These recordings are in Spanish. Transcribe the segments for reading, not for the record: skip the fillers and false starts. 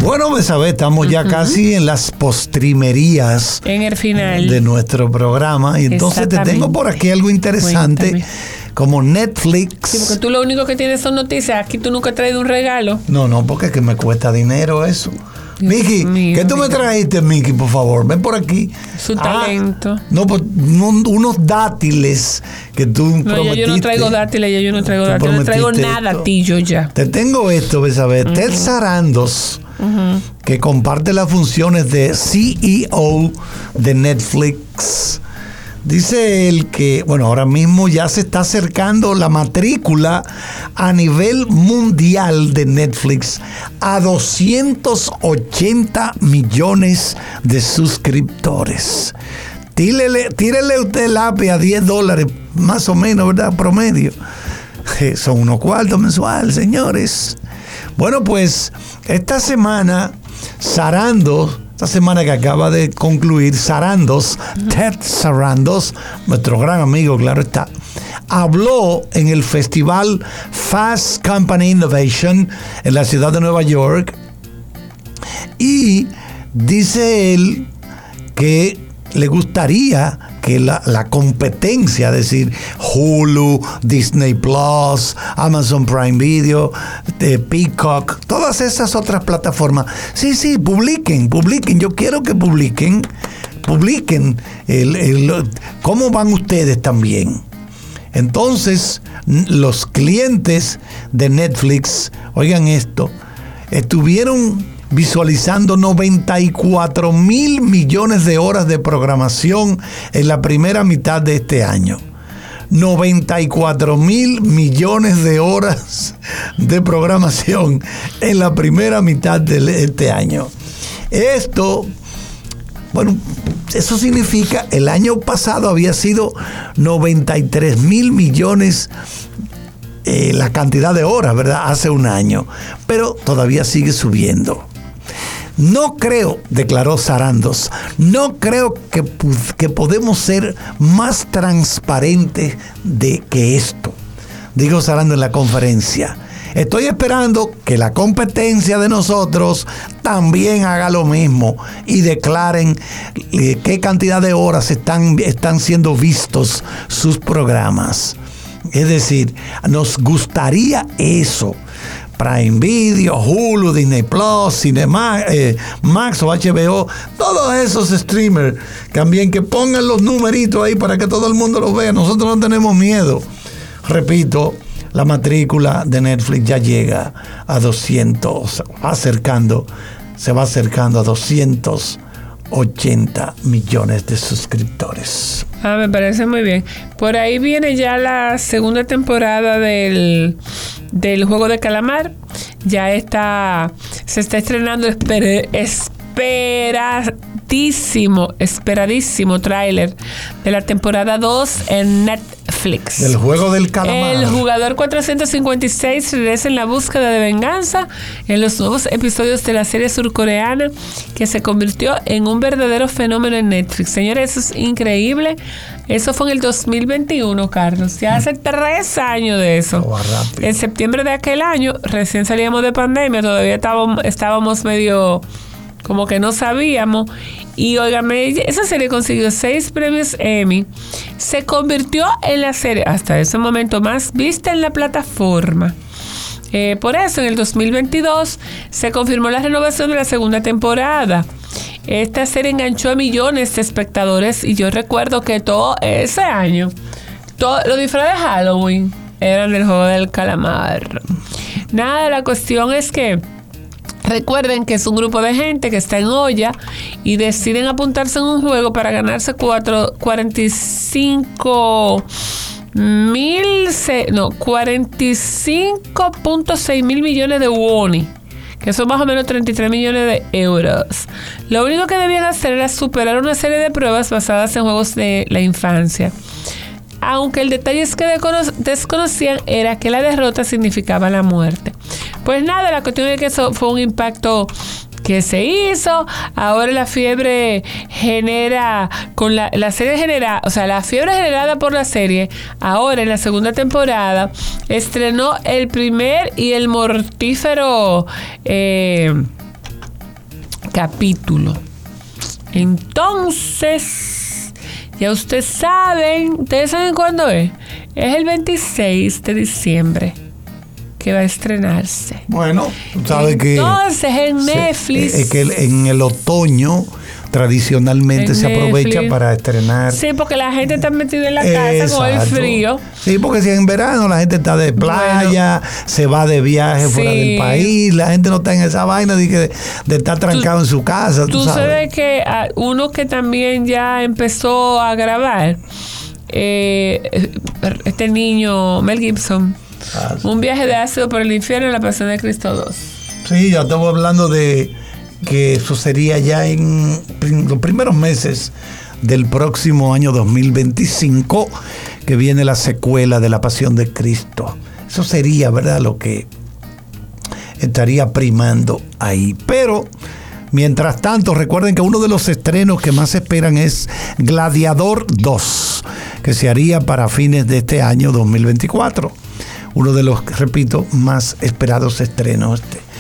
Bueno, Besabé, estamos ya casi en las postrimerías. En el final. De nuestro programa. Y entonces te tengo por aquí algo interesante. Cuéntame. Como Netflix. Sí, porque tú lo único que tienes son noticias. Aquí tú nunca has traído un regalo. No, porque es que me cuesta dinero eso. Miki, ¿qué tú me trajiste, Miki, por favor? Ven por aquí. Su talento. No, pues unos dátiles que tú prometiste. Yo no traigo dátiles, yo no traigo dátiles. No traigo nada a ti, yo ya. Te tengo esto, Besabé. Ted Sarandos, que comparte las funciones de CEO de Netflix. Dice él que, bueno, ahora mismo ya se está acercando la matrícula a nivel mundial de Netflix a 280 millones de suscriptores. Tírele usted el API a $10, más o menos, ¿verdad? Promedio. Son unos cuartos mensuales, señores. Bueno, pues esta semana, esta semana que acaba de concluir, Ted Sarandos, nuestro gran amigo, claro está, habló en el festival Fast Company Innovation en la ciudad de Nueva York y dice él que le gustaría que la competencia, es decir, Hulu, Disney Plus, Amazon Prime Video, Peacock, todas esas otras plataformas, sí, publiquen, yo quiero que publiquen cómo van ustedes también. Entonces, los clientes de Netflix, oigan esto, estuvieron visualizando 94 mil millones de horas de programación en la primera mitad de este año. 94 mil millones de horas de programación en la primera mitad de este año. Esto, bueno, eso significa, el año pasado había sido 93 mil millones la cantidad de horas, ¿verdad? Hace un año, pero todavía sigue subiendo. No creo, declaró Sarandos, no creo que podemos ser más transparentes que esto, dijo Sarandos en la conferencia. Estoy esperando que la competencia de nosotros también haga lo mismo y declaren qué cantidad de horas están siendo vistos sus programas. Es decir, nos gustaría eso. Prime Video, Hulu, Disney Plus, Cinemax, Max o HBO, todos esos streamers, también que pongan los numeritos ahí para que todo el mundo los vea. Nosotros no tenemos miedo. Repito, la matrícula de Netflix ya llega a 200, se va acercando a 280 millones de suscriptores. Me parece muy bien. Por ahí viene ya la segunda temporada del Juego de Calamar. Ya se está estrenando esperadísimo tráiler de la temporada 2 en Netflix. Del Juego del Calamar. El jugador 456 regresa en la búsqueda de venganza en los nuevos episodios de la serie surcoreana que se convirtió en un verdadero fenómeno en Netflix. Señores, eso es increíble. Eso fue en el 2021, Carlos. Ya hace 3 años de eso. En septiembre de aquel año, recién salíamos de pandemia, todavía estábamos medio como que no sabíamos. Y óigame, esa serie consiguió 6 premios Emmy. Se convirtió en la serie hasta ese momento más vista en la plataforma. Por eso, en el 2022 se confirmó la renovación de la segunda temporada. Esta serie enganchó a millones de espectadores y yo recuerdo que todo ese año, los disfraces de Halloween eran del Juego del Calamar. Nada, la cuestión es que recuerden que es un grupo de gente que está en olla y deciden apuntarse en un juego para ganarse 45.6 mil millones de won, que son más o menos 33 millones de euros. Lo único que debían hacer era superar una serie de pruebas basadas en juegos de la infancia. Aunque el detalle es que desconocían era que la derrota significaba la muerte. Pues nada, la cuestión es que eso fue un impacto que se hizo. Ahora la fiebre genera, con la serie genera, o sea, la fiebre generada por la serie, ahora en la segunda temporada, estrenó el primer y el mortífero capítulo. Entonces, ya ustedes saben cuándo es. Es el 26 de diciembre que va a estrenarse. Bueno, tú sabes que... Entonces, en Netflix... Es que en el otoño tradicionalmente se aprovecha para estrenar. Sí, porque la gente está metida en la casa con el frío. Sí, porque si en verano la gente está de playa, se va de viaje fuera del país, la gente no está en esa vaina de estar trancado en su casa. Tú sabes que uno que también ya empezó a grabar, este niño, Mel Gibson, un viaje de ácido por el infierno en La Pasión de Cristo 2. Sí, ya estamos hablando de que eso sería ya en los primeros meses del próximo año 2025, que viene la secuela de La Pasión de Cristo. Eso sería, ¿verdad?, lo que estaría primando ahí. Pero, mientras tanto, recuerden que uno de los estrenos que más esperan es Gladiador 2, que se haría para fines de este año 2024. Uno de los, repito, más esperados estrenos.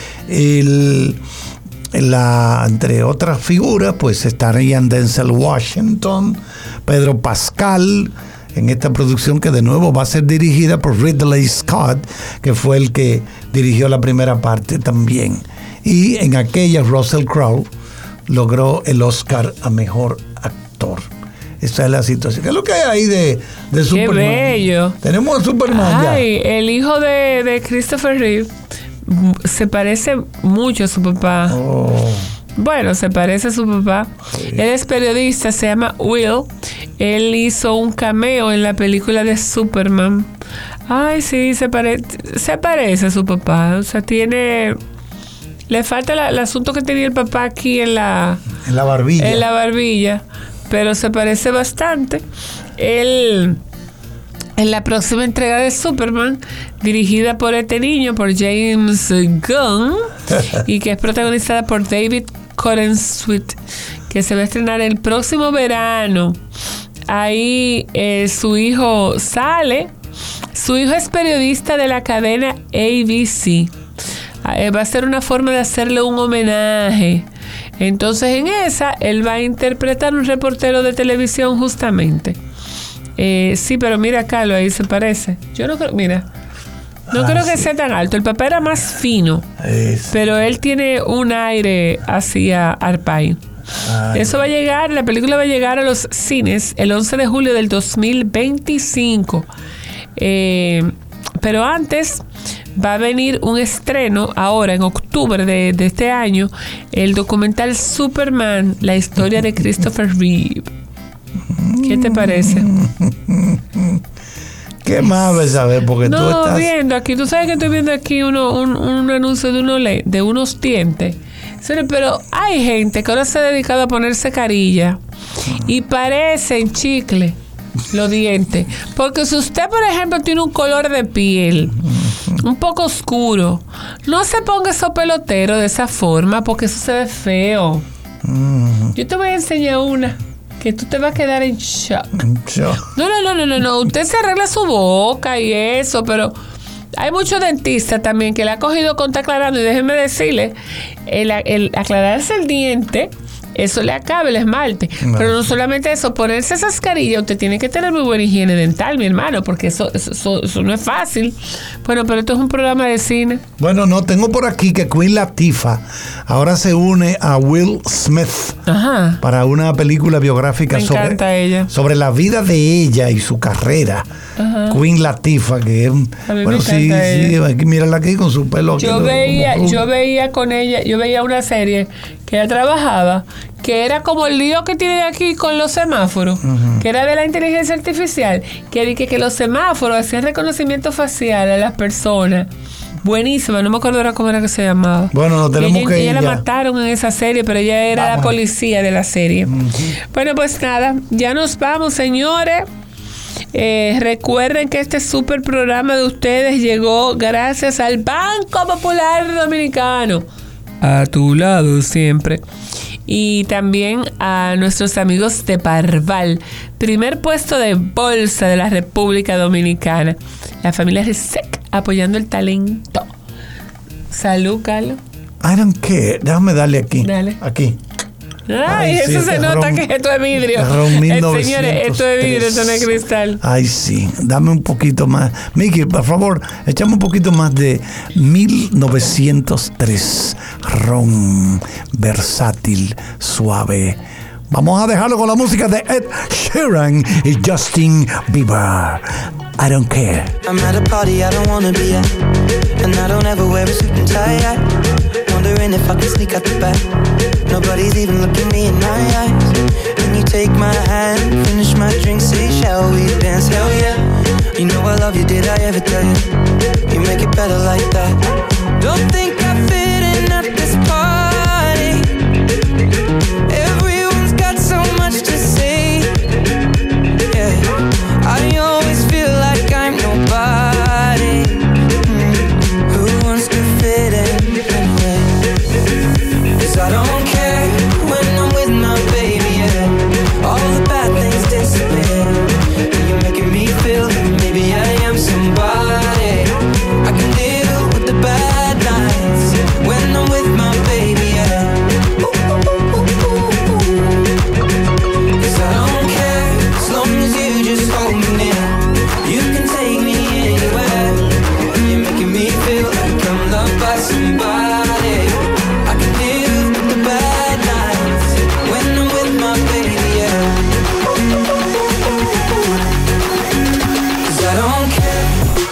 Entre otras figuras, pues estarían Denzel Washington, Pedro Pascal, en esta producción que de nuevo va a ser dirigida por Ridley Scott, que fue el que dirigió la primera parte también. Y en aquella Russell Crowe logró el Oscar a Mejor Actor. Esa es la situación. ¿Qué es lo que hay ahí de Superman? ¡Qué bello! Tenemos a Superman ya. El hijo de Christopher Reeve se parece mucho a su papá. Bueno, se parece a su papá. Sí. Él es periodista, se llama Will. Él hizo un cameo en la película de Superman. Ay, sí, se parece a su papá. O sea, le falta el asunto que tenía el papá aquí en la barbilla. En la barbilla. Pero se parece bastante. Él... En la próxima entrega de Superman, dirigida por este niño, por James Gunn, y que es protagonizada por David Corenswet, que se va a estrenar el próximo verano. Ahí su hijo sale. Su hijo es periodista de la cadena ABC. Va a ser una forma de hacerle un homenaje. Entonces, en esa, él va a interpretar un reportero de televisión justamente. Sí, pero mira, Carlos, ahí se parece. Yo no creo, creo que sea tan alto. El papá era más fino, pero él tiene un aire hacia Arpay. Eso va a llegar, la película va a llegar a los cines el 11 de julio del 2025. Pero antes va a venir un estreno ahora en octubre de este año, el documental Superman, la historia de Christopher Reeve. ¿Qué te parece? ¿Qué más ves a ver? Porque tú estás viendo aquí. Tú sabes que estoy viendo aquí un anuncio de unos dientes. Pero hay gente que ahora se ha dedicado a ponerse carilla y parecen chicle los dientes. Porque si usted, por ejemplo, tiene un color de piel un poco oscuro, no se ponga esos peloteros de esa forma, porque eso se ve feo. Yo te voy a enseñar una que tú te vas a quedar en shock. No. Usted se arregla su boca y eso, pero hay muchos dentistas también que le ha cogido conta aclarando. Y déjenme decirle, el aclararse el diente, eso le acaba el esmalte. No. Pero no solamente eso, ponerse esas carillas, usted tiene que tener muy buena higiene dental, mi hermano, porque eso no es fácil. Bueno, pero esto es un programa de cine. Bueno, no, tengo por aquí que Queen Latifah ahora se une a Will Smith para una película biográfica sobre la vida de ella y su carrera. Queen Latifah, que es bueno, sí, mírala aquí con su pelo. Yo veía con ella, una serie que ella trabajaba, que era como el lío que tienen aquí con los semáforos, que era de la inteligencia artificial, que los semáforos hacían reconocimiento facial a las personas. Buenísima, no me acuerdo ahora cómo era que se llamaba. Bueno, no tenemos que ir. Ella la mataron en esa serie, pero ella era la policía de la serie. Bueno, pues nada, ya nos vamos, señores. Recuerden que este super programa de ustedes llegó gracias al Banco Popular Dominicano, a tu lado siempre, y también a nuestros amigos de Parval, primer puesto de bolsa de la República Dominicana, la familia RESEC apoyando el talento. Salud, Carlos. I don't care. Déjame darle aquí. Dale. Aquí. Ay, sí, eso se nota que esto es vidrio. Señores, esto es vidrio, esto no es cristal. Ay, sí. Dame un poquito más. Miki, por favor, échame un poquito más de 1903. Ron versátil, suave. Vamos a dejarlo con la música de Ed Sheeran y Justin Bieber. I don't care. I'm at a party I don't wanna be at, and I don't ever wear a suit and tie. Wondering if I can sneak out the back. Nobody's even looking me in my eyes. Can you take my hand, finish my drink, say shall we dance? Hell yeah. You know I love you, did I ever tell you? You make it better like that. Don't think I fit in at this party. Everyone's got so much to say. Yeah, I always feel like I'm nobody. Who wants to fit in anyway? 'Cause I don't care when I'm with my baby, yeah. All the bad things disappear. And you're making me feel like maybe I am somebody. I can deal with the bad nights when I'm with my baby, yeah. 'Cause I don't care as long as you just hold me near. You can take me anywhere. You're making me feel like I'm loved by somebody. I can deal with the bad nights when I'm with my baby, yeah. 'Cause I don't care.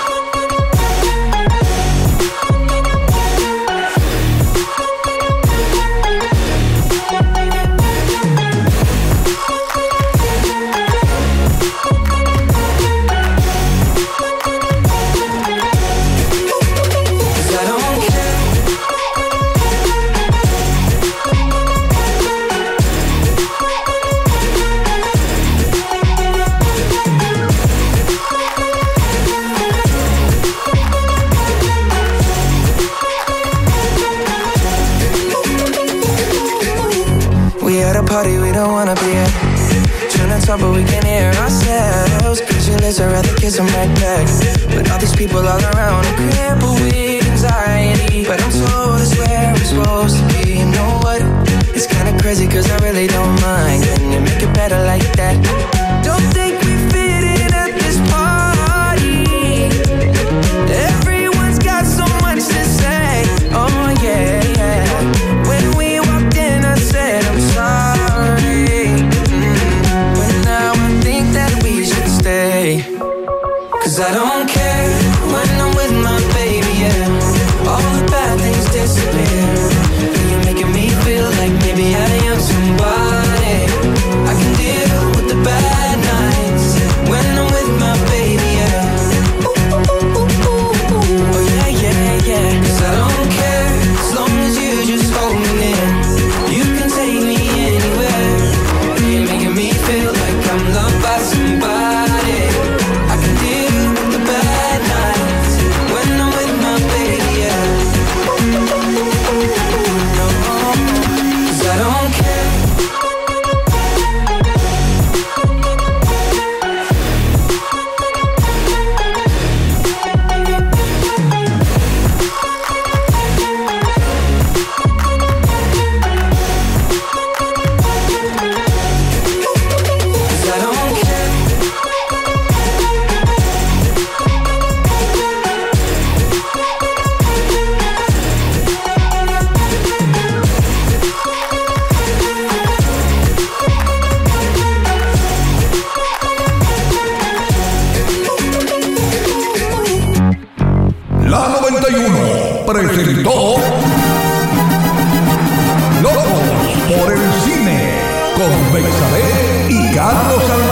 We at a party we don't wanna be at. Trying to talk but we can hear ourselves. Pictureless, I'd rather kiss them right back. But all these people all around, I'm crippled with anxiety. But I'm told it's where I'm supposed to be. You know what? It's kinda crazy 'cause I really don't mind. Can you make it better like that? Don't think we fit in at this party. Everyone's got so much to say. Oh yeah, yeah. When we walked in I said I'm sorry. But now I think that we should stay. 'Cause I don't care when I'm with my baby, yeah. All the bad things disappear. You're making me feel like maybe I am somebody. I can deal with the bad nights when I'm with my baby, yeah. Oh yeah, yeah, yeah. 'Cause I don't care as long as you just hold me near. You can take me anywhere. You're making me feel like I'm loved by somebody. I can deal with the bad nights when I'm with my baby, yeah. No, 'cause I don't care. La 91 presentó Locos por el Cine con Bexabé y Carlos Alvarez.